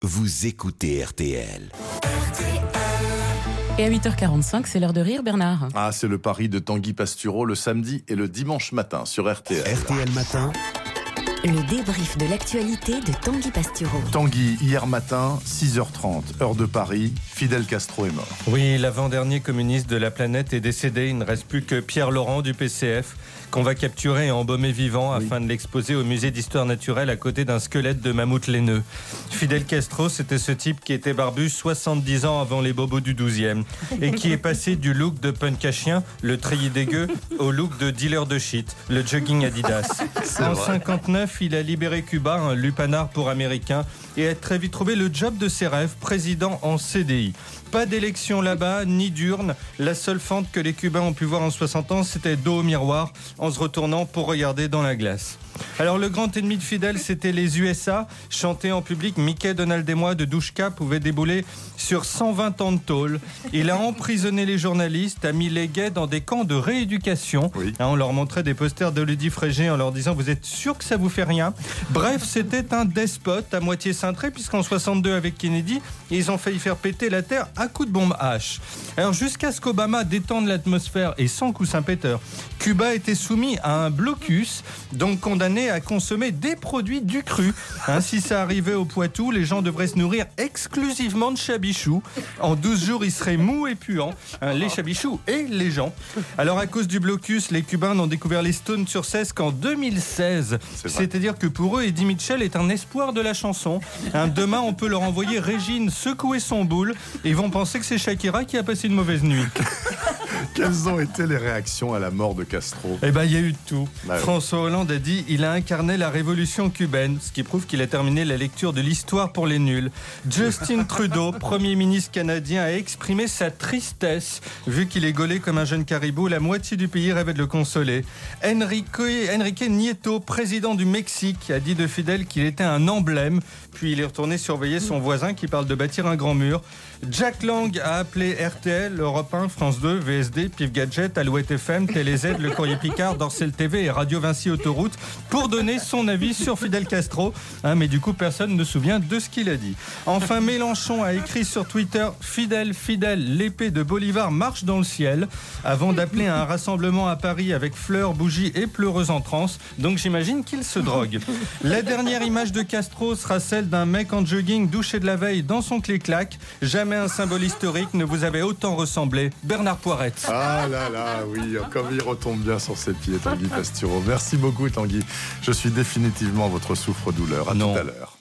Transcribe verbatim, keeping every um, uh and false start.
vous écoutez R T L. Et à huit heures quarante-cinq, c'est l'heure de rire, Bernard. Ah, c'est le pari de Tanguy Pastureau le samedi et le dimanche matin sur R T L. R T L Matin. Le débrief de l'actualité de Tanguy Pastureau. Tanguy, hier matin, six heures trente, heure de Paris, Fidel Castro est mort. Oui, l'avant-dernier communiste de la planète est décédé. Il ne reste plus que Pierre Laurent du P C F, qu'on va capturer et embaumer vivant oui. afin de l'exposer au musée d'histoire naturelle à côté d'un squelette de mammouth laineux. Fidel Castro, c'était ce type qui était barbu soixante-dix ans avant les bobos du douzième et qui est passé du look de punk à chien, le treillis dégueu, au look de dealer de shit, le jogging Adidas. En cinquante-neuf, il a libéré Cuba, un lupanar pour Américains, et a très vite trouvé le job de ses rêves, président en C D I. Pas d'élection là-bas, ni d'urne. La seule fente que les Cubains ont pu voir en soixante ans, c'était dos au miroir, en se retournant pour regarder dans la glace. Alors le grand ennemi de Fidel, c'était les U S A. Chanter en public Mickey, Donald et moi de Douchka pouvait débouler sur cent vingt ans de tôle. Il a emprisonné les journalistes, a mis les gays dans des camps de rééducation. Oui. On leur montrait des posters de Ludi Frégé en leur disant « Vous êtes sûr que ça vous fait rien ?» Bref, c'était un despote à moitié cintré, puisqu'en soixante-deux avec Kennedy, ils ont failli faire péter la terre à coups de bombe H. Alors jusqu'à ce qu'Obama détende l'atmosphère et sans coussin péteur, Cuba était soumis à un blocus, donc condamné à consommer des produits du cru. Hein, si ça arrivait au Poitou, les gens devraient se nourrir exclusivement de chabichou. En douze jours, ils seraient mous et puants. Hein, les chabichous et les gens. Alors à cause du blocus, les Cubains n'ont découvert les Stones sur seize qu'en deux mille seize. C'est C'est-à-dire que pour eux, Eddie Mitchell est un espoir de la chanson. Hein, demain, on peut leur envoyer Régine secouer son boule et ils vont penser que c'est Shakira qui a passé une mauvaise nuit. Quelles ont été les réactions à la mort de Castro ? Eh ben, il y a eu de tout. Bah, François Hollande a dit il a incarné la révolution cubaine, ce qui prouve qu'il a terminé la lecture de l'histoire pour les nuls. Justin Trudeau, Premier ministre canadien, a exprimé sa tristesse vu qu'il est gaulé comme un jeune caribou. La moitié du pays rêvait de le consoler. Enrique, Enrique Nieto, président du Mexique, a dit de Fidel qu'il était un emblème. Puis il est retourné surveiller son voisin qui parle de bâtir un grand mur. Jack Lang a appelé R T L, Europe un, France deux, V S D, Pif Gadget, Alouette F M, Télé Z, Le Courrier Picard, Dorsel T V et Radio Vinci Autoroute pour donner son avis sur Fidel Castro. Hein, mais du coup, personne ne se souvient de ce qu'il a dit. Enfin, Mélenchon a écrit sur Twitter « Fidel, Fidel, l'épée de Bolivar marche dans le ciel » avant d'appeler à un rassemblement à Paris avec fleurs, bougies et pleureuses en transe. Donc j'imagine qu'il se drogue. La dernière image de Castro sera celle d'un mec en jogging douché de la veille dans son clic-clac. Jamais un symbole historique ne vous avait autant ressemblé. Bernard Poirette. Ah là là, oui, comme il retombe bien sur ses pieds, Tanguy Pastureau. Merci beaucoup, Tanguy. Je suis définitivement votre souffre-douleur. À non. tout à l'heure.